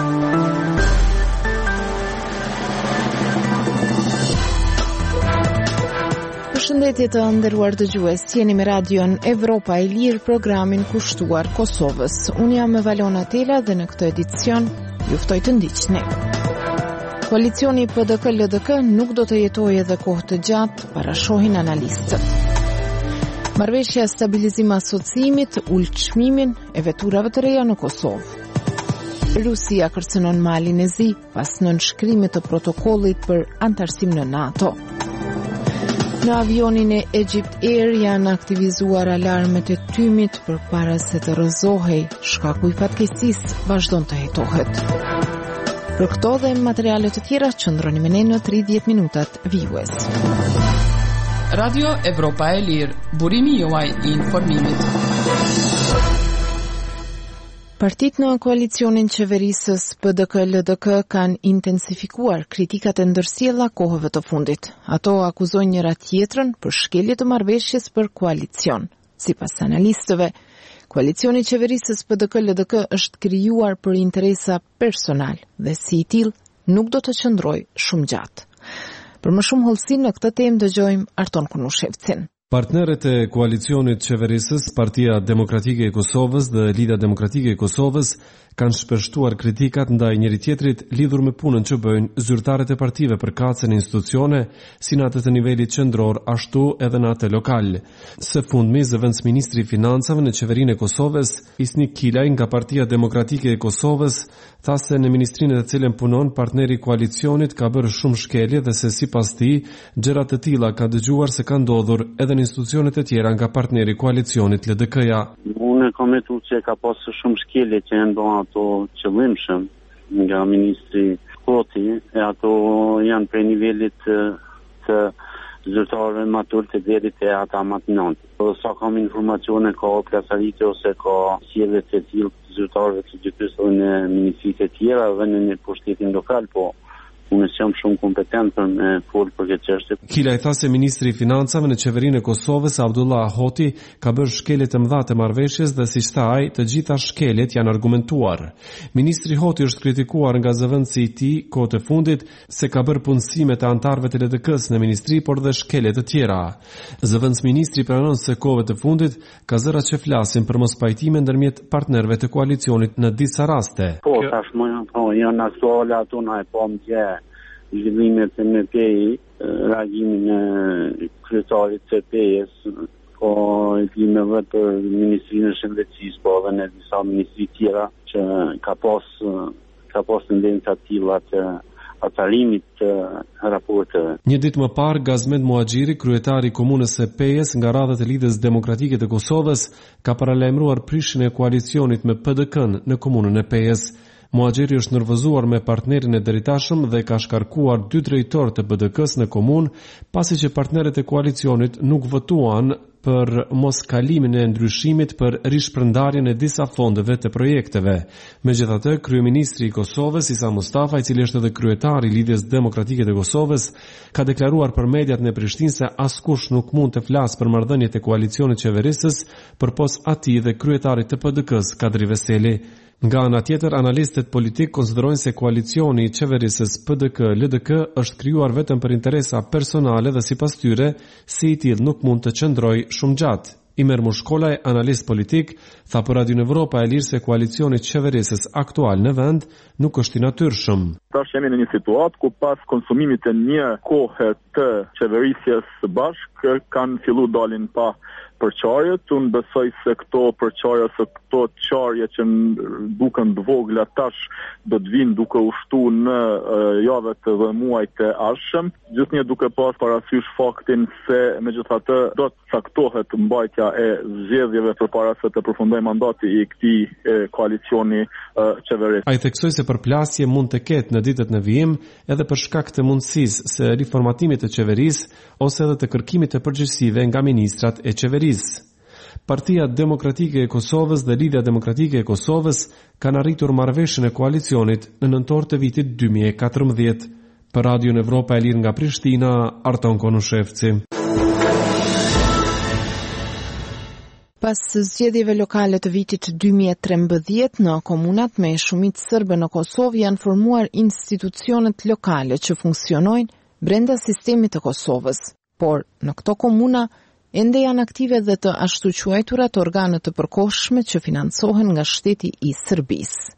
Përshëndetje të nderuar dëgjues, jeni me radion Evropa e Lirë, programin kushtuar Kosovës. Unë jam me Valona Tela dhe në këtë edicion ju ftoj të ndiqni. Koalicioni PDK-LDK nuk do të jetojë edhe kohë të gjatë, parashohin analistët. Marrëveshja stabilizim asociimit ul çmimin e veturave të reja në Kosovë. Rusia kërcënon Malin e Zi pas nënshkrimit të protokollit për antarësim në NATO. Në avionin e Egypt Air janë aktivizuar alarmet e tymit përpara se të rrëzohej, shkaku i fatkeqësisë vazhdon të hetohet. Për këto dhe materiale të tjera qëndroni me ne në 30 minutat vijues. Radio Evropa e Lirë, burimi juaj i informimit. Partitë në koalicionin qeverisës PDK-LDK kanë intensifikuar kritikat e ndërsjella kohëve të fundit. Ato akuzojnë njëra tjetrën për shkelje të marrëveshjes për koalicion. Sipas analistëve, koalicioni i qeverisës PDK-LDK është krijuar për interesa personal dhe si i tillë nuk do të qëndrojë shumë gjatë. Për më shumë hollësi në këtë temë dëgjojmë Arton Kunushevcin. Partnerët e koalicionit qeverisës, Partia Demokratike e Kosovës dhe Lidhja Demokratike e Kosovës kanë shpeshtuar kritikat ndaj njëri tjetrit lidhur me punën që bëjnë zyrtarët e partive për kacën e institucione, si në atë të nivelit qendror, ashtu edhe në atë lokal. Së fundmi, zëvendësministri i Financave në qeverinë e Kosovës, Isnik Kilaj nga Partia Demokratike e Kosovës, tha se në ministrinë të cilën punon partneri i koalicionit ka bërë shumë shkelje dhe se sipas tij, gjëra të tilla ka dëgjuar se kanë ndodhur edhe në institucionet e tjera nga partneri i koalicionit LDK-ja. Unë kam metuar se ka pasur shumë shkelje që janë bërë ato qëllimshëm nga ministri Koti, e ato janë prej nivelit të zyrtarëve matur të deri te ata matinant. Sa kam informacione ka plasaritje ose ka sjellje të tillë zyrtarëve të gjithë në ministritë e tjera dhe në pushtetin lokal, po unë jam shumë kompetent për me folë për këtë çështje. Kilaj tha se ministri i Financave në qeverinë e Kosovës, Abdullah Hoti, ka bërë shkelje të mëdha të marrëveshjes dhe siç tha ai, të gjitha shkeljet janë argumentuar. Ministri Hoti është kritikuar nga zëvendësi i tij kohët e fundit se ka bërë punësime të anëtarëve të LDK-s në ministri, por dhe shkelje të tjera. Zëvendësministri pranon se kohëve të fundit ka zëra që flasin për mospajtime ndërmjet partnerëve të koalicionit në disa raste. Po, tashmë janë aktuale ato na e pamje zhvillimet e MP-i, reagimin e kryetarit të MP-s, ko ndimeve për Ministrinë e Shëndetësisë, po edhe në disa ministri tjera që ka pas tendenca të tilla të atarimit të raporteve. Një ditë më parë, Gazmet Muhaxhiri, kryetari i komunës së Pejës nga radhët e Lidhjes Demokratike të Kosovës, ka paralajmëruar prishjen e koalicionit me PDK-n në komunën e Pejës. Muhaxhiri është nervozuar me partnerin e deritashëm dhe ka shkarkuar 2 drejtorë të PDK-s në komunë, pasi që partnerët e koalicionit nuk votuan për mos kalimin e ndryshimit për rishpërndarjen e disa fondeve të projekteve. Megjithatë, kryeministri i Kosovës, Isa Mustafa, i cili është edhe kryetari i Lidhjes Demokratike të Kosovës, ka deklaruar për mediat në Prishtinë se askush nuk mund të flasë për marrëdhëniet e koalicionit qeverisës përpos atij dhe kryetarit të PDK-s, Kadri Veseli. Nga ana tjetër, analistët politik konsiderojnë se koalicioni i qeverisës PDK-LDK është krijuar vetëm për interesa personale dhe sipas tyre, si i tillë nuk mund të qëndrojë shumë gjatë. Imer Mushkolaj, analist politik, tha për Radio Evropa e Lirë se koalicioni i qeverisës aktual në vend nuk është i natyrshëm. Tash jemi në një situatë ku pas konsumimit të një kohe të qeverisjes së bashkë kanë filluar dalin pa përçarjet. Unë besoj se këto përçarje ose këto çarje që duken të vogla tash do të vinë duke u shtuar në javët dhe muajt e ardhshëm, gjithnjë duke pas parasysh faktin se megjithatë do të caktohet mbajtja e zgjedhjeve përpara se të përfundojë mandati i këtij koalicioni qeverisë. Ai theksoi se përplasje mund të ketë në ditët në vijim edhe për shkak të mundësisë së riformatimit të qeverisë ose edhe të kërkimit të përgjegjësive nga ministrat e qeverisë. Partia Demokratike e Kosovës dhe Lidhja Demokratike e Kosovës kanë arritur marrëveshjen e koalicionit në nëntor të vitit 2014. Për Radio Evropa e Lirë nga Prishtina, Arton Konushevci. Pas zgjedhjeve lokale të vitit 2013 në komunat me shumicë serbe në Kosovë janë formuar institucionet lokale që funksionojnë brenda sistemit të Kosovës, por në këto komuna ende janë aktive dhe të ashtu quajturat organe të përkohshme që financohen nga shteti i Serbisë.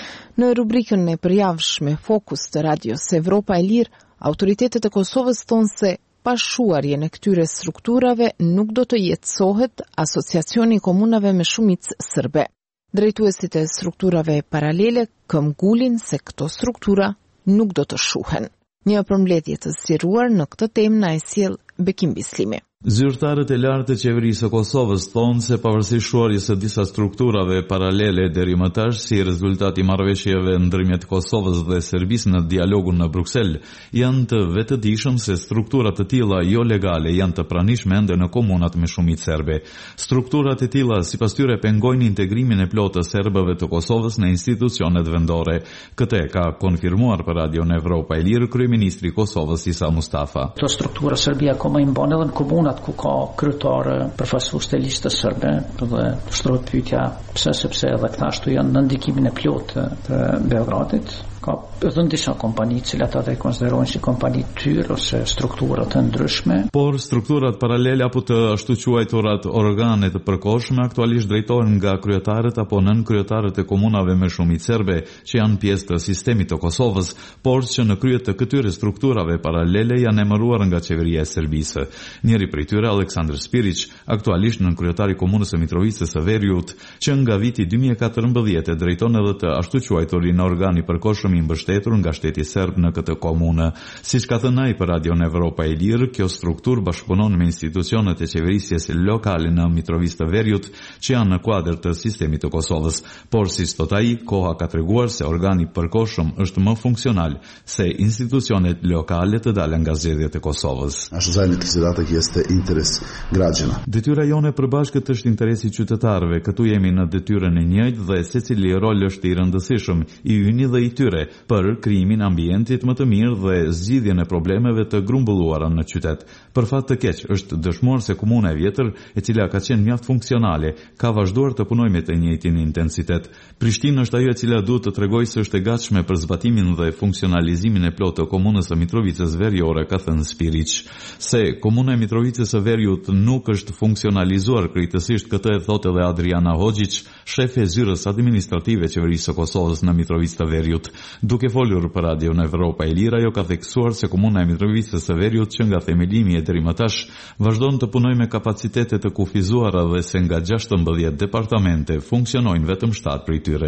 Në rubrikën e përjavshme Fokus të Radios Evropa e Lirë, autoritetet e Kosovës thonë se pashuarje në këtyre strukturave nuk do të jetësohet asociacioni i komunave me shumicë serbe. Drejtuesit e strukturave paralele këmbgulin se këto struktura nuk do të shuhen. Një përmbledhje të zgjeruar në këtë temë na e sjell Bekim Bislimi. Zyrtarët e lartë të qeverisë së Kosovës thonë se pavarësisht shuarjes së disa strukturave paralele deri më tash si rezultat i marrëveshjeve ndërmjet Kosovës dhe Serbisë në dialogun në Bruksel, janë të vetëdijshëm se struktura të tilla jo legale janë të pranishme ende në komunat me shumicë serbe. Strukturat e tilla sipas tyre pengojnë integrimin e plotë të serbëve të Kosovës në institucionet vendore. Këtë ka konfirmuar për Radion Evropa e Lirë kryeministri i Kosovës Isa Mustafa. Këto struktura Serbia ka më imban edhe në komunat ku ka kryetarë përfaqësues të listës serbe dhe shtrohet pyetja sepse edhe këta ashtu janë në ndikimin e plotë të Beogradit. Ka edhe disa kompani të cilat ata konsiderojnë si kompani tyre ose struktura të ndryshme. Por strukturat paralele apo të ashtu quajturat organe të përkohshme aktualisht drejtohen nga kryetarët apo nën kryetarët e komunave me shumicë serbe që janë pjesë të sistemit të Kosovës, por që në krye të këtyre strukturave paralele janë emëruar nga qeveria e Serbisë. Njëri prej tyre, Aleksandr Spirić, aktualisht nën kryetari i komunës së Mitrovicës së Veriut, që nga viti 2014 drejton edhe të ashtu quajturin organ i përkohshëm i mbështetur nga shteti serb në këtë komunë. Siç ka thënë ai për Radion Evropa e Lirë, kjo strukturë bashkëpunon me institucionet e qeverisjes lokale në Mitrovicë të Veriut, që janë në kuadër të sistemit të Kosovës, por siç thot ai, koha ka treguar se organi i përkohshëm është më funksional se institucionet lokale të dalën nga zgjedhjet e Kosovës. Ashtu zajmit zadatak jeste interes građana. Detyra jone përbashkët është interesi qytetarëve. Këtu jemi në detyrën e njëjtë dhe secili rol është i rëndësishëm i yni dhe i tyre për krijimin ambientit më të mirë dhe zgjidhjen e problemeve të grumbulluara në qytet. Për fat të keq është dëshmuar se komuna e vjetër, e cila ka qenë mjaft funksionale, ka vazhduar të punojë me të njëjtin intensitet. Prishtinë është ajo e cila duhet të tregojë se është e gatshme për zbatimin dhe funksionalizimin e plotë të komunës së Mitrovicës Veriore, ka thënë Spirić. Se komuna e Mitrovicës së Veriut nuk është funksionalizuar krejtësisht, këtë e thotë edhe Adriana Hoxhić, shefe e zyrës administrative e qeverisë së Kosovës në Mitrovicë të Veriut. Duke folur për Radion Evropa e Lirë, ajo ka theksuar se komuna e Mitrovicës së Veriut që nga themelimi e deri më tash vazhdon të punojë me kapacitete të kufizuara dhe se nga 16 departamente funksionojnë vetëm 7 prej tyre.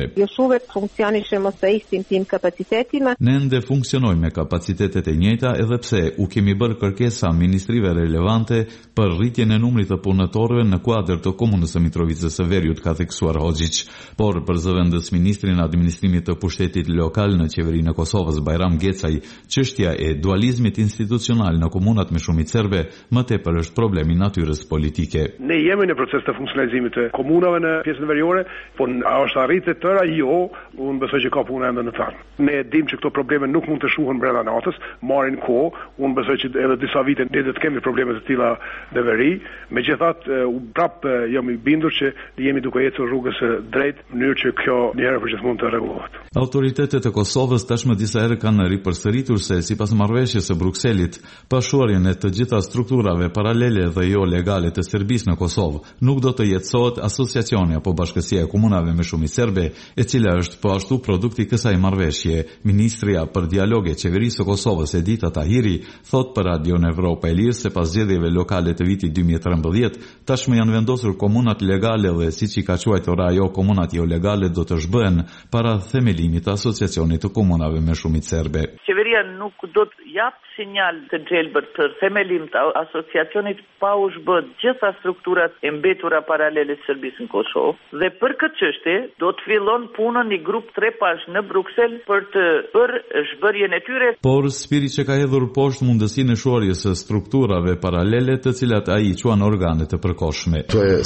Ne ende funksionojmë me kapacitetet e njëjta edhe pse u kemi bërë kërkesa ministrive relevante për rritjen e numrit të punëtorëve në kuadër të komunës së Mitrovicës së Veriut, ka theksuar Hoxhić, por për zëvendës ministrin e administrimit të pushtetit lokal në qeverinë e Kosovës Bajram Gecaj, çështja e dualizmit institucional në komunat me shumicë serbe më tepër është problem i natyrës politike. Ne jemi në proces të funksionalizimit të komunave në pjesën veriore, por a është arritur tëra? Jo, unë besoj që ka punë ende në fund. Ne dim që këto probleme nuk mund të shuhen brenda natës, marrin kohë. Unë besoj që edhe disa vite ne do të kemi probleme të tilla në veri. Megjithatë, prap jam i bindur që jemi duke ecur rrugës së drejtë, në mënyrë që kjo një herë për gjithmonë të rregullohet. Autoritetet e Kosovës tashmë disa herë kanë ripërsëritur se sipas marrëveshjes së Brukselit, pashuarjen e të gjitha strukturave paralele dhe jo legale të Serbisë në Kosovë nuk do të jetësohet asociacioni apo bashkësia e komunave me shumicë serbe, e cila është po ashtu produkti i kësaj marrëveshje. Ministria për dialog e qeverisë së Kosovës Edita Tahiri thot për Radion Evropa e Lirë se pas zgjedhjeve lokale të vitit 2013, tashmë janë vendosur komunat legale dhe siç i ka quajtur ajo komunat jo legale do të zhbëhen para themelimit të asociacionit të komunave me shumicë serbe. Qeveria nuk do të jap sinjal të gjelbër për themelim të asociacionit pa u zhbët gjitha strukturat e mbetura paralele Serbisë në Kosovë dhe për këtë çështje do të fillon punën një grup 3 pash në Bruksel për të bërë zhbërjen e tyre. Por Spirić ka hedhur poshtë mundësinë e shuarjes së strukturave paralele të cilat ai quan organe të përkohshme.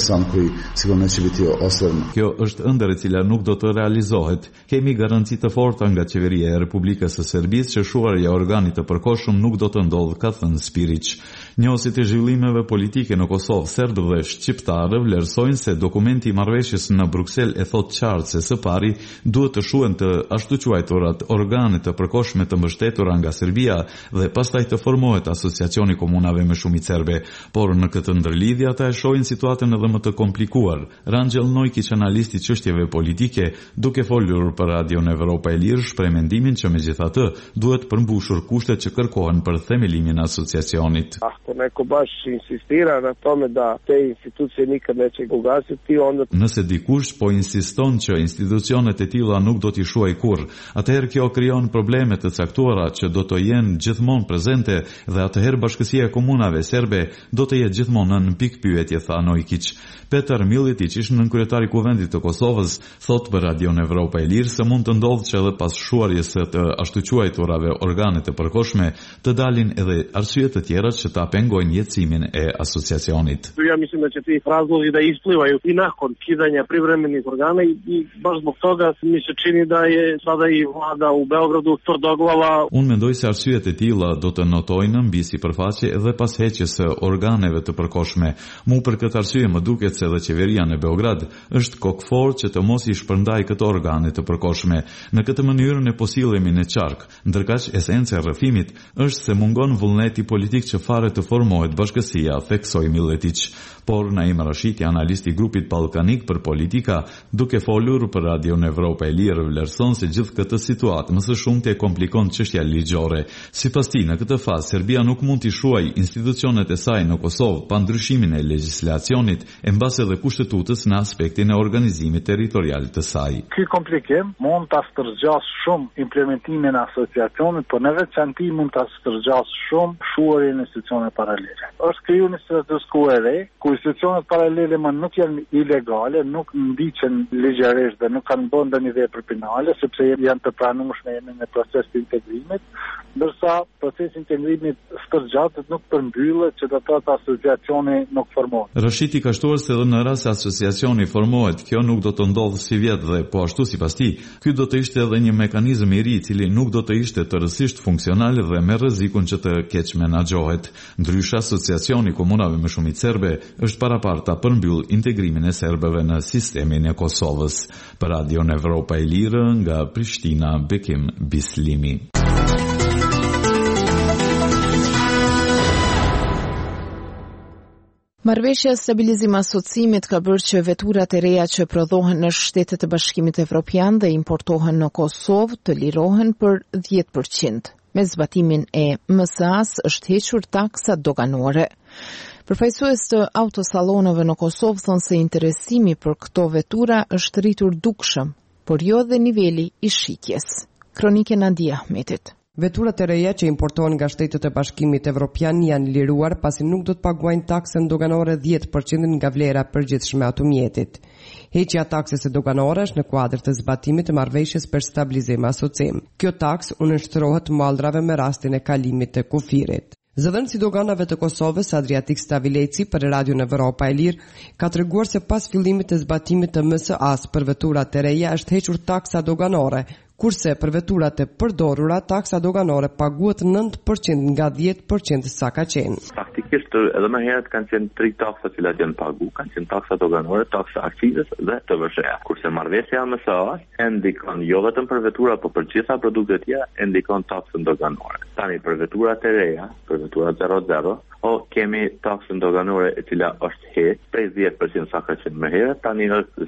Kjo është ëndër e cila nuk do të realizohet. Kemi garanci të forta nga qeveria e Republikës së Serbisë që shuarja e organit të përkohshëm nuk do të ndodhë, ka thënë Spirić. Njohësit e zhvillimeve politike në Kosovë, serbë dhe shqiptarë vlerësojnë se dokumenti i marrëveshjes në Bruksel e thot qartë se së pari duhet të shuhen të ashtu quajturat organe të përkohshme të mbështetura nga Serbia dhe pastaj të formohet asociacioni komunave me shumicë serbe, por në këtë ndërlidhje ata e shohin situatën edhe më të komplikuar. Rangel Nojkić, analisti i çështjeve politike, duke folur për Radion Evropa e Lirë, shpreh mendimin që megjithatë duhet përmbushur kushtet që kërkohen për themelimin e asociacionit. Neko baš insistira na tome da te institucije nikad neće ugasiti, onda... Nëse dikush po insiston që institucionet e tilla nuk do t'i shuaj kurrë, atëherë kjo krijon probleme të caktuara që do të jenë gjithmonë prezente dhe atëherë bashkësia e komunave serbe do të jetë gjithmonë në pikpyetje, tha Nojkić. Petar Miletić, nënkryetari i Kuvendit të Kosovës, thot për Radion Evropa e Lirë se mund të ndodhë që edhe pas shuarjes së të ashtu quajturave organe të përkohshme të dalin edhe arsye të tjera që ta pengojnë jetësimin e asociacionit. Ja mislim da će ti razlozi da isplivaju i nakon kidanja privremenih organa i baš zbog toga mi se čini da je sada i vlada u Beogradu tvrdoglawa. Unë mendoj se arsyet e tilla do të notojnë mbi sipërfaqe edhe pas heqjes së organeve të përkohshme. Mu për këtë arsye më duket se edhe qeveria në Beograd është kokfor që të mos i shpërndaj këto organe të përkohshme. Në këtë mënyrë ne po sillemi në qark, ndërkaq esenca e rrëfimit është se mungon vullneti politik që fare të formohet bashkësia, theksoi Miletić. Por Naim Rashiti, analisti i grupit ballkanik për politika, duke folur për Radion Evropa e Lirë, vlerëson se gjithë këtë situatë më së shumti e komplikon çështja ligjore. Sipas tij, në këtë fazë Serbia nuk mund t'i shuajë institucionet e saj në Kosovë pa ndryshimin e legjislacionit e mbas edhe kushtetutës në aspektin e organizimit territorial të saj. Ky komplikim mund ta stërgjasë shumë implementimin e asociacionit, por në veçantë mund ta stërgjasë shumë shuarjen e institucioneve paralele. Është krijuar një status quo e re, ku institucionet paralele më nuk janë ilegale, nuk ndiqen ligjërisht dhe nuk kanë bërë ndonjë vepër penale, sepse janë të pranueshme në proces të integrimit, ndërsa procesi i integrimit stërgjatet nuk përmbyllet që do të thotë asociacioni nuk formohet. Rashiti ka shtuar se edhe në rast se asociacioni formohet, kjo nuk do të ndodhë si vjet dhe po ashtu sipas tij, ky do të ishte edhe një mekanizëm i ri i cili nuk do të ishte tërësisht funksional dhe me rrezikun që të keq menaxhohet. Ndryshe, asociacioni komunave me shumicë serbe është paraparta përmbyll integrimin e serbëve në sistemin e Kosovës. Për Radion Evropa e Lirë, nga Prishtina, Bekim Bislimi. Marrëveshja stabilizim asocimit ka bërë që veturat e reja që prodhohen në Shtetet e Bashkimit Evropian dhe importohen në Kosovë të lirohen për 10%. Me zbatimin e MSA-s është hequr taksa doganore. Përfaqësues të autosalloneve në Kosovë thonë se interesimi për këto vetura është rritur dukshëm, por jo dhe niveli i shitjes. Kronike Nadia Ahmetit. Veturat e reja që importohen nga Shtetet e Bashkimit Evropian janë liruar pasi nuk do të paguajnë taksën doganore 10% nga vlera përgjithshme e automjetit. Heqja taksës së doganore është në kuadër të zbatimit të marrëveshjes për stabilizim asocim. Kjo taks u nënshtrohet mallrave me rastin e kalimit të kufirit. Zëdhënësi i doganave të Kosovës, Adriatik Stavileci, për Radion Evropa e Lirë, ka treguar se pas fillimit të zbatimit të MSA-s për veturat e reja është hequr taksa doganore, kurse për veturat e përdorura taksa doganore paguhet 9% nga 10% sa ka qenë. Faktikisht edhe më herët kanë qenë 3 taksa që janë pagu, kanë qenë taksa doganore, taksa akcizës dhe TVSH. Kurse marrëveshja me MSA-s ndikon jo vetëm për vetura, por për gjitha produktet tjera ndikon taksën doganore. Tani për veturat e reja, për veturat 00, kemi taksën doganore e cila është heq prej 10% sa ka qenë më herët, tani është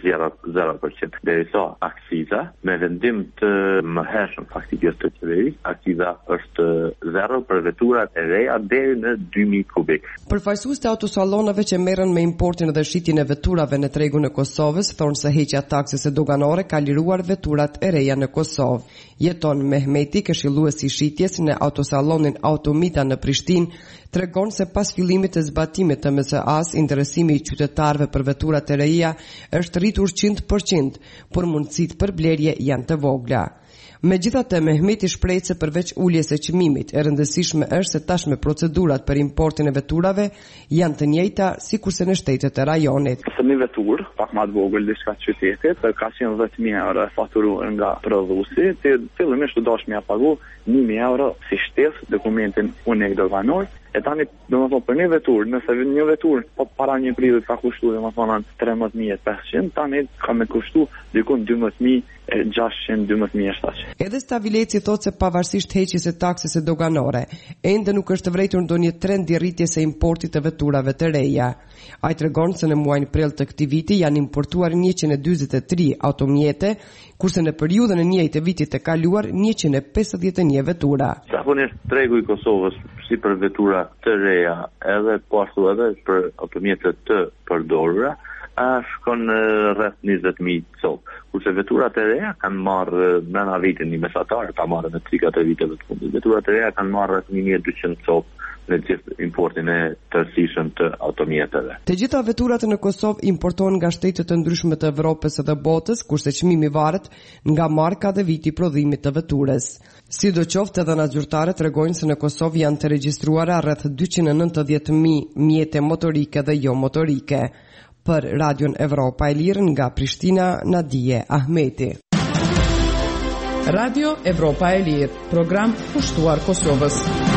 0%. Derisa akciza me vendim të mëhershëm faktikisht të qeverisë, akciza është 0 për veturat e reja deri në 2000 kubik. Përfaqësues të autosallonave që merren me importin dhe shitjen e veturave në tregun e Kosovës thonë se heqja taksës së doganore ka liruar veturat e reja në Kosovë. Jeton Mehmeti, këshilluesi i shitjes në autosallonin Automita në Prishtinë, tregon se pas fillimit të zbatimit të MSA-s, interesimi i qytetarëve për veturat e reja është rritur 100%, por mundësitë për blerje janë të vogla. Megjithatë, Mehmeti shpreh se përveç uljes së çmimit, e rëndësishme është se tashmë procedurat për importin e veturave janë të njëjta sikurse në shtetet e rajonit. Për një veturë, pak më të vogël diçka të qytetit, ka qenë 10.000 euro faturuar nga prodhuesi, fillimisht do dashmë ja pagu 1.000 euro si shtesë dokumentin unik doganor, E tani, domethënë për një vetur, nëse një vetur para një periudhe ka kushtuar domethënë 13.500, tani ka më kushtuar diku 12.600, 12.700. Edhe Stavileci thotë se pavarësisht heqjes së taksës së doganore, ende nuk është vërejtur ndonjë trend i rritjes së importit të veturave të reja. Ai tregon se në muajin prill të këtij viti janë importuar 143 automjete, kurse në periudhën e njëjtë të vitit të kaluar 151 vetura. Zakonisht tregu i Kosovës si për vetura të reja, edhe po ashtu edhe për automjete të përdorura, shkon rreth 20.000 copë. Kurse veturat e reja kanë marrë brenda vitit një mesatar, ka marrë në 3-4 viteve të fundit. Veturat e reja kanë marrë rreth 1.200 copë në gjithë importin e tërësishëm të automjeteve. Të gjitha veturat në Kosovë importohen nga shtetet të ndryshme të Evropës dhe botës, kurse çmimi varet nga marka dhe viti i prodhimit të veturës. Sidoqoftë, edhe zyrtarët tregojnë se në Kosovë janë të regjistruara rreth 290.000 mjete motorike dhe jo motorike. Për Radion Evropa e Lirë nga Prishtina, Nadije Ahmeti. Radio Evropa e Lirë, program kushtuar Kosovës.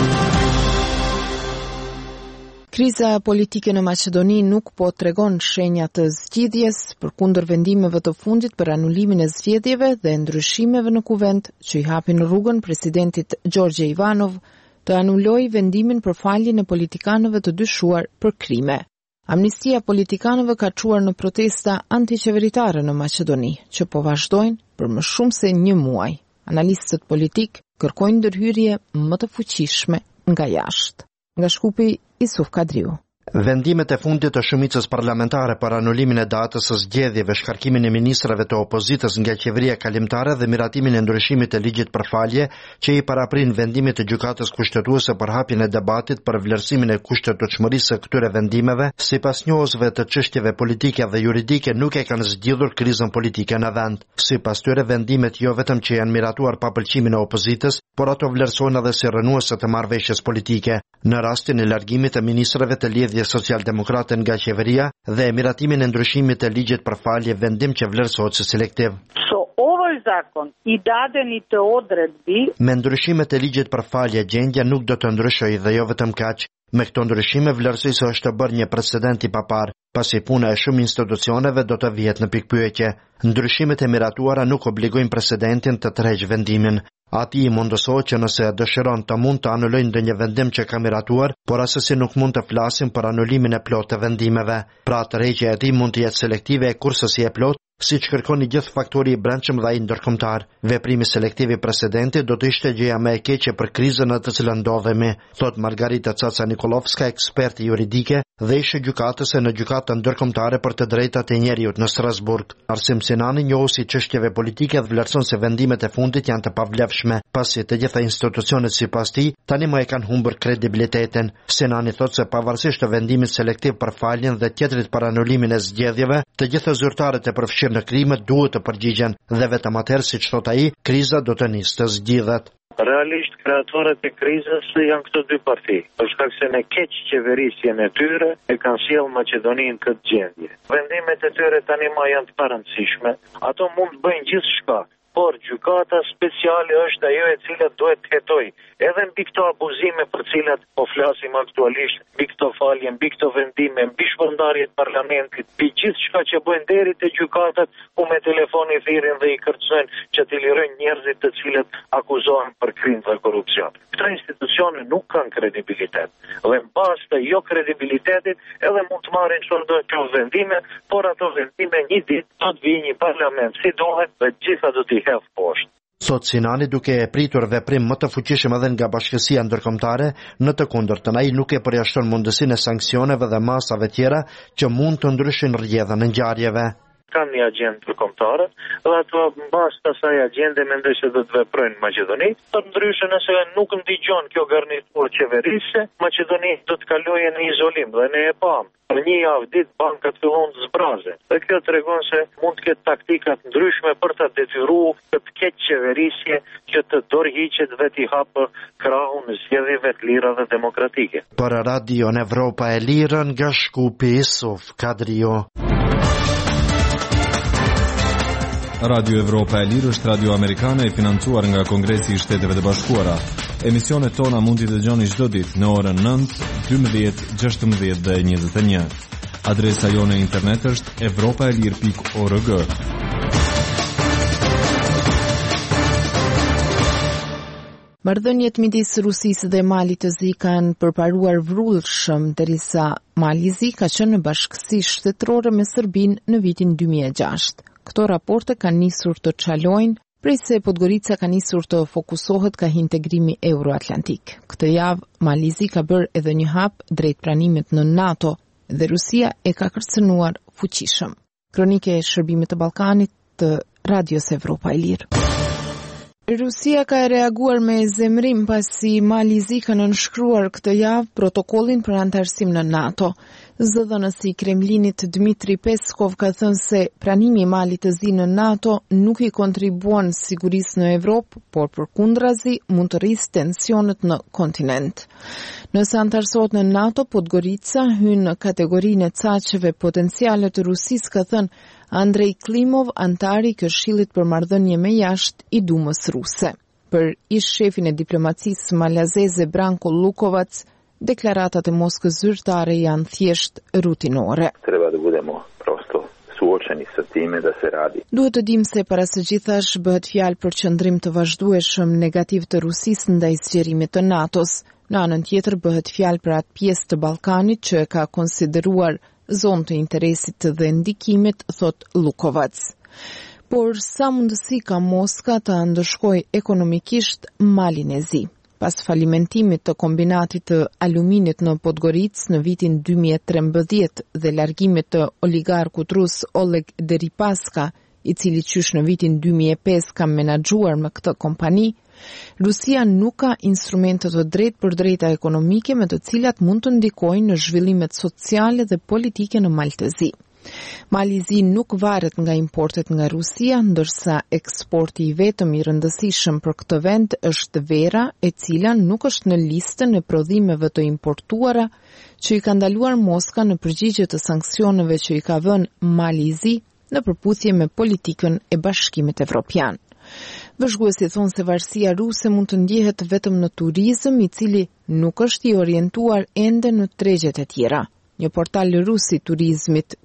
Kriza politike në Maqedoni nuk po tregon shenja të zgjidhjes përkundër vendimeve të fundit për anulimin e zgjedhjeve dhe ndryshimeve në kuvend që i hapin rrugën presidentit Gjorgje Ivanov të anulojë vendimin për faljen e politikanëve të dyshuar për krime. Amnistia politikanëve ka çuar në protesta antiqeveritare në Maqedoni, që po vazhdojnë për më shumë se një muaj. Analistët politik kërkojnë ndërhyrje më të fuqishme nga jashtë. Nga Shkupi, Isuf Kadriu. Vendimet e fundit të shumicës parlamentare për anulimin e datës së zgjedhjeve, shkarkimin e ministrave të opozitës nga qeveria kalimtare dhe miratimin e ndryshimit të ligjit për falje, që i paraprin vendimit të gjykatës kushtetuese për hapjen e debatit për vlerësimin e kushtetutshmërisë së këtyre vendimeve, sipas njohësve të çështjeve politike dhe juridike nuk e kanë zgjidhur krizën politike në vend. Sipas tyre, vendimet jo vetëm që janë miratuar pa pëlqimin e opozitës, por ato vlerësohen edhe si rënuese të marrëveshjes politike. Në rastin e largimit të ministrave të lidhjes socialdemokrate nga qeveria dhe miratimin e ndryshimit të ligjit për falje, vendim që vlerësohet si selektiv. Ovaj zakon i dadeni të odredbi. Me ndryshimet e ligjit për falje, gjendja nuk do të ndryshojë dhe jo vetëm kaq. Me këto ndryshime vlerësoj se është të bërë një precedent i papar, pasi puna e shumë institucioneve do të vihet në pikpyetje. Ndryshimet e miratuara nuk obligojnë precedentin të tërheqë vendimin. Ati i mundësohet që nëse dëshiron të mund të anulojnë ndonjë vendim që ka miratuar, por asesi nuk mund të flasim për anulimin e plot të vendimeve. Pra tërheqja e tij mund të jetë selektive e kurse si e plot, siç kërkon i gjithë faktori i brendshëm dhe ai ndërkombëtar. Veprimi selektiv i precedentit do të ishte gjëja më e keqe për krizën në të cilën ndodhemi, thot Margarita Caca Nikolovska, ekspertë juridike dhe ishe gjykatëse në gjykatën ndërkombëtare për të drejtat e njerëzit në Strasburg. Arsim Sinani, njohuesi çështjeve politike, dhe vlerëson se vendimet e fundit janë të pavlefshme, pasi të gjitha institucionet sipas tij tani më e kanë humbur kredibilitetin. Sinani thotë se pavarësisht të vendimit selektiv për faljen dhe tjetrit për anulimin e zgjedhjeve, të gjitha zyrtarët e përfshirë në krimet duhet të përgjigjen dhe vetëm atëherë, siç thot ai, kriza do të nisë të zgjidhet. Realisht kreatorët e krizës janë këto dy parti, për shkak se në keq qeverisjen e tyre e kanë sjellë Maqedoninë këtë gjendje. Vendimet e tyre tani më janë të parëndësishme. Ato mund të bëjnë gjithçka, por gjykata speciale është ajo e cila duhet të hetoj edhe mbi këto abuzime për cilat po flasim aktualisht, mbi këto falje, mbi këto vendime, mbi shpërndarjet parlamentit, mbi gjithçka që bëjnë deri te gjykatat ku me telefon i thirrin dhe i kërcojnë që t'i lirojnë njerëzit të cilët akuzohen për krim dhe korrupsion. Këto institucione nuk kanë kredibilitet. Dhe mbas të jo kredibilitetit edhe mund të marrin çdo këto vendime, por ato vendime një ditë do të vijë një parlament si duhet dhe gjitha do t'i hedh poshtë. Thot Sinani, duke e pritur veprim më të fuqishëm edhe nga bashkësia ndërkombëtare, në të kundërtën ai nuk e përjashton mundësinë e sanksioneve dhe masave tjera që mund të ndryshojnë rrjedhën e ngjarjeve. Kanë një agjendë ndërkombëtare dhe ato mbas të asaj agjende mendoj se do të veprojnë në Maqedoni. Përndryshe nëse nuk ndihjon kjo garniturë qeverisë, Maqedoni do të kalojë në izolim dhe ne e pam. Për një javë ditë bankat fillon të zbrazen. Dhe kjo tregon se mund të ketë taktika të ndryshme për ta detyruar këtë keq qeverisje që të dorëhiqet dhe t'i hapë krahun në zgjedhjeve të lira dhe demokratike. Për Radio Evropa e Lirë nga Shkupi, Isuf Kadrio. Radio Evropa e Lirë është radio amerikane e financuar nga Kongresi i Shteteve të Bashkuara. Emisionet tona mund t'i dëgjoni çdo ditë në orën 9, 12, 16 dhe 21. Adresa jone internet është evropaelir.org. Marrëdhëniet midis Rusisë dhe Malit të Zi kanë përparuar vrullshëm derisa Mali i Zi ka qenë në bashkësi shtetërore me Serbinë në vitin 2006. Këto raporte kanë nisur të çalojnë prej se Podgorica ka nisur të fokusohet ka integrimi euroatlantik. Këtë javë Mali i Zi ka bërë edhe një hap drejt pranimit në NATO dhe Rusia e ka kërcënuar fuqishëm. Kronike e shërbimit të Ballkanit të Radios Evropa e Lirë. Rusia ka reaguar me zemrim pasi Mali i Zi ka nënshkruar këtë javë protokollin për antarësim në NATO. Zëdhënësi i Kremlinit Dmitri Peskov ka thënë se pranimi i Malit të Zi në NATO nuk i kontribuon sigurisë në Evropë, por përkundrazi mund të rrisë tensionet në kontinent. Nëse antarësohet në NATO, Podgorica hyn në kategorinë e caqeve potenciale të Rusisë, ka thënë Andrej Klimov, antari i Këshillit për marrëdhënie me jashtë i Dumës ruse. Për ish shefin e diplomacisë malazeze Branko Lukovac, deklaratat e Moskës zyrtare janë thjesht rutinore. Treba da budemo prosto suočeni sa time da se radi. Duhet të dimë se para së gjithash bëhet fjalë për qëndrim të vazhdueshëm negativ të Rusisë ndaj zgjerimit të NATO-s. Në anën tjetër bëhet fjalë për atë pjesë të Ballkanit që e ka konsideruar zonë të interesit dhe ndikimit, thot Lukovac. Por sa mundësi ka Moska të ndëshkojë ekonomikisht Malin e Zi? Pas falimentimit të kombinatit të aluminit në Podgoricë në vitin 2013 dhe largimit të oligarkut rus Oleg Deripaska, i cili qysh në vitin 2005 ka menaxhuar me këtë kompani, Rusia nuk ka instrumente të drejt për drejta ekonomike me të cilat mund të ndikojnë në zhvillimet sociale dhe politike në Mal të Zi. Mali i Zi nuk varet nga importet nga Rusia, ndërsa eksporti i vetëm i rëndësishëm për këtë vend është vera, e cila nuk është në listën e prodhimeve të importuara që i ka ndaluar Moska në përgjigje të sanksioneve që i ka vënë Mali i Zi në përputhje me politikën e Bashkimit Evropian. Vëzhguesi thonë se varësia ruse mund të ndjehet vetëm në turizëm, i cili nuk është i orientuar ende në tregjet e tjera. Një portal rus i turizmit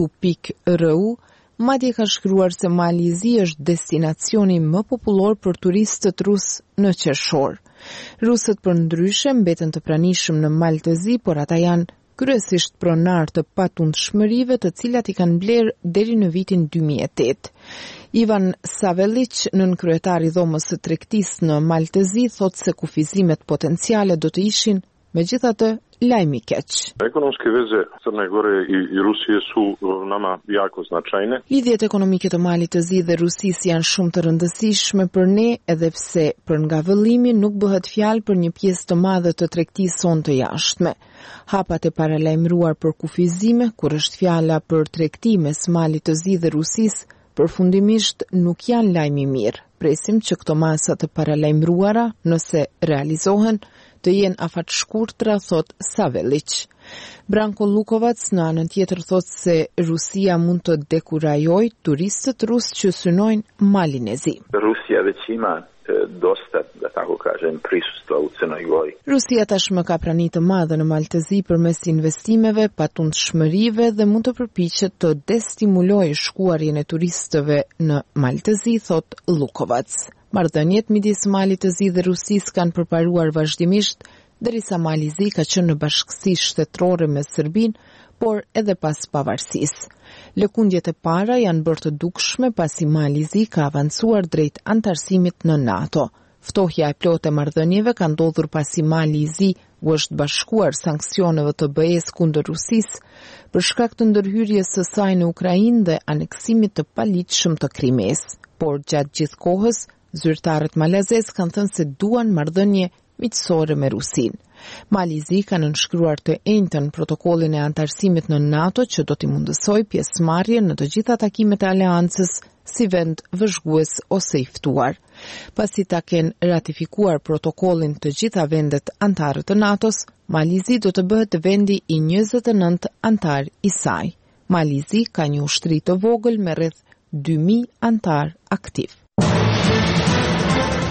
tutu.ru madje ka shkruar se Mali i Zi është destinacioni më popullor për turistët rus në qershor. Rusët përndryshe mbeten të pranishëm në Mal të Zi, por ata janë kryesisht pronar të patundshmërive të cilat i kanë blerë deri në vitin 2008. Ivan Savelic, nënkryetar i dhomës së tregtisë në Mal të Zi, thotë se kufizimet potenciale do të ishin megjithatë lajmi i keq. Ekonomske veze Crne Gore i Rusije su nama jako značajne. Lidhjet ekonomike të Malit të Zi dhe Rusisë janë shumë të rëndësishme për ne, edhe pse për ngavëllimi nuk bëhet fjalë për një pjesë të madhe të tregtisë sonë të jashtme. Hapat e paralajmëruar për kufizime, kur është fjala për tregti mes Malit të Zi dhe Rusisë, përfundimisht nuk janë lajmi mirë. Presim që këto masa të paralajmëruara, nëse realizohen, të jenë afat shkurtra, thot Savelic. Branko Lukovac në anën tjetër thot se Rusia mund të dekurajojë turistët rus që synojnë Malin e Zi. Rusija već ima dosta, da tako kažem, prisustva u Crnoj Gori. Rusia tashmë ka prani të madhe në Mal të Zi përmes investimeve, patundshmërive dhe mund të përpiqet të destimulojë shkuarjen e turistëve në Mal të Zi, thot Lukovac. Marrëdhëniet midis Malit të Zi dhe Rusisë kanë përparuar vazhdimisht, derisa Mali i Zi ka qenë në bashkësi shtetërore me Serbinë, por edhe pas pavarësisë. Lëkundjet e para janë bërë të dukshme pasi Mali i Zi ka avancuar drejt antarësimit në NATO. Ftohja e plotë e marrëdhënieve ka ndodhur pasi Mali i Zi u është bashkuar sanksioneve të BE-s kundër Rusisë për shkak të ndërhyrjes së saj në Ukrainë dhe aneksimit të paligjshëm të Krimes. Por gjatë gjithë kohës, zyrtarët malazez kanë thënë se duan marrëdhënie miqësore me Rusinë. Mali i Zi ka nënshkruar të njëjtën protokollin e antarësimit në NATO që do t'i mundësojë pjesëmarrjen në të gjitha takimet e aleancës si vend vëzhgues ose i ftuar. Pasi ta kenë ratifikuar protokollin të gjitha vendet antarë të NATO-s, Mali i Zi do të bëhet vendi i 29 antar i saj. Mali i Zi ka një ushtri të vogël me rreth 2000 antar aktiv.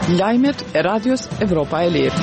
Lajmet e Radios Evropa e Lirë.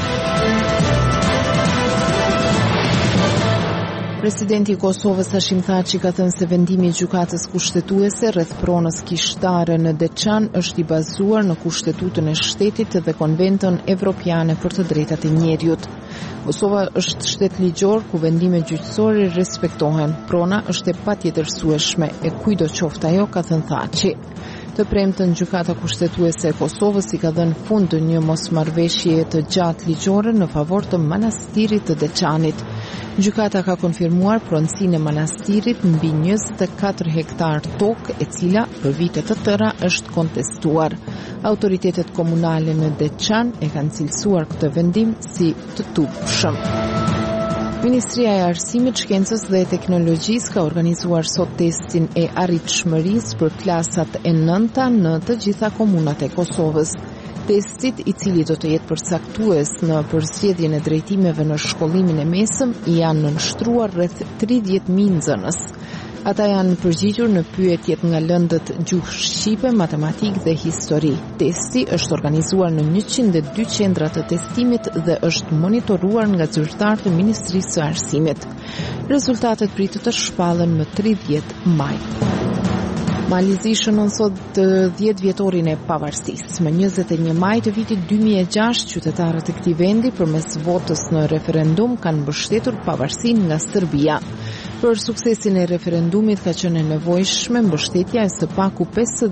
Presidenti i Kosovës Hashim Thaçi ka thënë se vendimi i gjykatës kushtetuese rreth pronës kishtare në Deçan është i bazuar në Kushtetutën e Shtetit dhe Konventën Evropiane për të Drejtat e Njeriut. Kosova është shtet ligjor ku vendimet gjyqësore respektohen. Prona është e patjetërsueshme e kuidoqoftë ajo, ka thënë Thaçi. Të premtën gjykata kushtetuese e Kosovës i ka dhënë fund një mosmarrëveshje të gjatë ligjore në favor të manastirit të Deçanit. Gjykata ka konfirmuar pronësinë e manastirit mbi 24 hektar tokë, e cila për vite të tëra është kontestuar. Autoritetet komunale në Deçan e kanë cilësuar këtë vendim si të tupshëm. Ministria e Arsimit, Shkencës dhe Teknologjisë ka organizuar sot testin e arritshmërisë për klasat e 9-ta në të gjitha komunat e Kosovës. Testit, i cili do të jetë përcaktues në përzgjedhjen e drejtimeve në shkollimin e mesëm, janë nënshtruar rreth 30.000 nxënës. Ata janë përgjigjur në pyetjet nga lëndët gjuhë shqipe, matematikë dhe histori. Testi është organizuar në 102 qendra të testimit dhe është monitoruar nga zyrtarë të Ministrisë së Arsimit. Rezultatet pritet të shpallen më 30 maj. Malizi shënon sot 10 vjetorin e pavarësisë. Më 21 maj të vitit 2006, qytetarët e këtij vendi përmes votës në referendum kanë mbështetur pavarësinë nga Serbia. Për suksesin e referendumit ka qenë e nevojshme mbështetja e së paku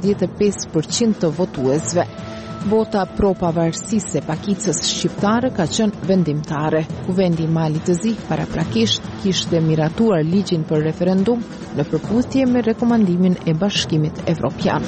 55% të votuesve. Vota pro pavarësisë e pakicës shqiptare ka qenë vendimtare. Kuvendi i Malit të Zi paraprakisht kishte miratuar ligjin për referendum në përputhje me rekomandimin e Bashkimit Evropian.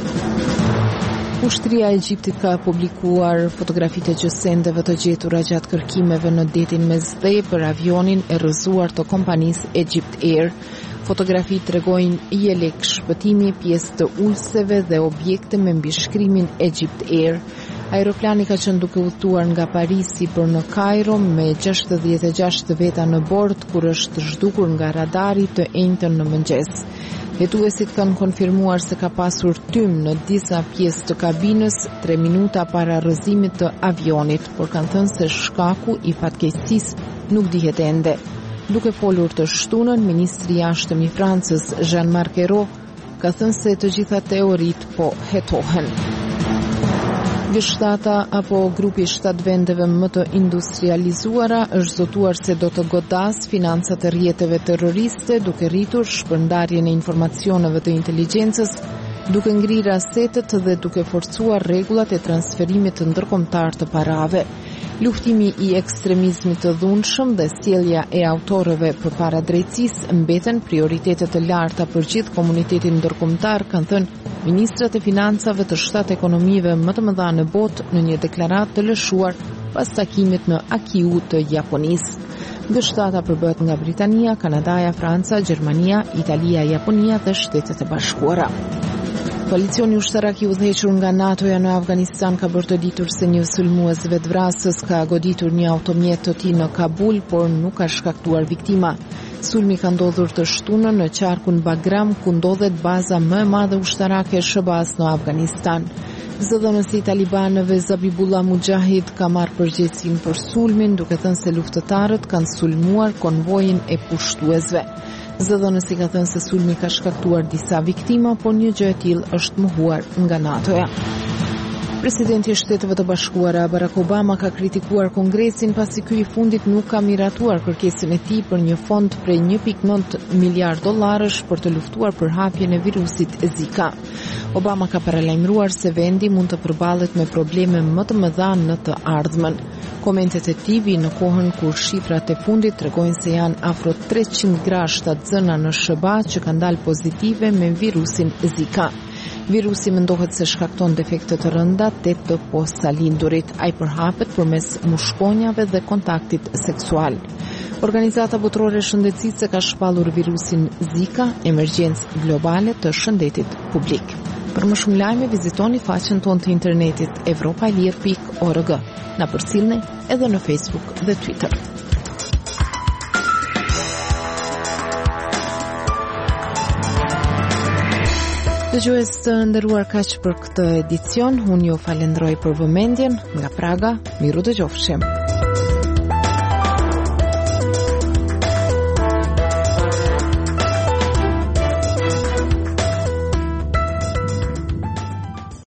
Ushtria e Egjiptit ka publikuar fotografitë e gjësendeve të gjetura gjatë kërkimeve në detin Mesdhe për avionin e rrëzuar të kompanisë Egypt Air. Fotografitë tregojnë jelek shpëtimi, pjesë të ulseve dhe objekte me mbishkrimin Egypt Air. Aeroplani ka qenë duke udhëtuar nga Parisi për në Kairo me 66 veta në bord kur është zhdukur nga radari të enjtën në mëngjes. Hetuesit kanë konfirmuar se ka pasur tym në disa pjesë të kabinës 3 minuta para rrëzimit të avionit, por kanë thënë se shkaku i fatkeqësisë nuk dihet ende. Duke folur të shtunën, ministri i jashtëm i Francës, Jean-Marc Ayrault, ka thënë se të gjitha teoritë po hetohen. G7 apo grupi 7 vendeve më të industrializuara është zotuar se do të godas financat e rrjeteve terroriste duke rritur shpërndarjen e informacioneve të inteligjencës, duke ngrirë asetet dhe duke forcuar rregullat e transferimit të ndërkombëtar të parave. Luftimi i ekstremizmit të dhunshëm dhe sjellja e autorëve përpara drejtësisë mbeten prioritete të larta për gjithë komunitetin ndërkombëtar, kanë thënë ministrat e financave të 7 ekonomive më të mëdha në botë në një deklaratë të lëshuar pas takimit në Akiu të Japonisë. G7 përbëhet nga Britania, Kanadaja, Franca, Gjermania, Italia, Japonia dhe Shtetet e Bashkuara. Koalicioni ushtarak i udhëhequr nga NATO-ja në Afganistan ka bërë të ditur se një sulmues vetvrasës ka goditur një automjet të tij në Kabul, por nuk ka shkaktuar viktima. Sulmi ka ndodhur të shtunën në qarkun Bagram, ku ndodhet baza më e madhe ushtarake e SBA-s në Afganistan. Zëdhënësi i talibanëve Zabihullah Mujahid ka marrë përgjegjësinë për sulmin, duke thënë se luftëtarët kanë sulmuar konvojin e pushtuesve. Zëdhënësi ka thënë se sulmi ka shkaktuar disa viktima, por një gjë e tillë është mohuar nga NATO-ja. Presidenti i Shteteve të Bashkuara Barack Obama ka kritikuar Kongresin pasi ky i fundit nuk ka miratuar kërkesën e tij për një fond prej 1.9 miliard dollarësh për të luftuar përhapjen e virusit Zika. Obama ka paralajmëruar se vendi mund të përballet me probleme më të mëdha në të ardhmen. Komentet e tij vijnë në kohën kur shifrat e fundit tregojnë se janë afro 300 grashta zëna në SBA që kanë dalë pozitive me virusin Zika. Virusi mendohet se shkakton defekte të rënda tek të posalindurit. Ai përhapet përmes mushkonjave dhe kontaktit seksual. Organizata Botërore e Shëndetësisë ka shpallur virusin Zika, emergjencë globale të shëndetit publik. Për më shumë lajme vizitoni faqen tonë të internetit evropailir.org. Na përcjellni edhe në Facebook dhe Twitter. Dëgjues të nderuar, kaq për këtë edicion. Unë ju falenderoj për vëmendjen. Nga Praga, miru dëgjofshim.